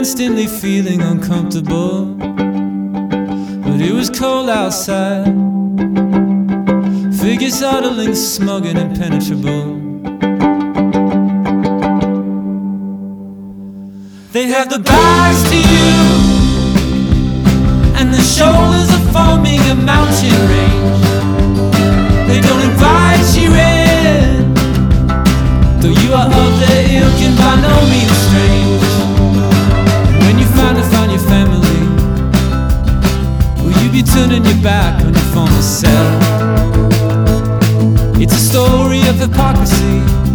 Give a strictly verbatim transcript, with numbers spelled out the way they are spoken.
constantly feeling uncomfortable, but it was cold outside. Figures huddling, smug and impenetrable. They have the backs to you, and the shoulders are forming a mountain range. They don't invite you in, though you are of their ilk and by no means strange. When you finally find your family, will you be turning your back on your former self? It's a story of hypocrisy.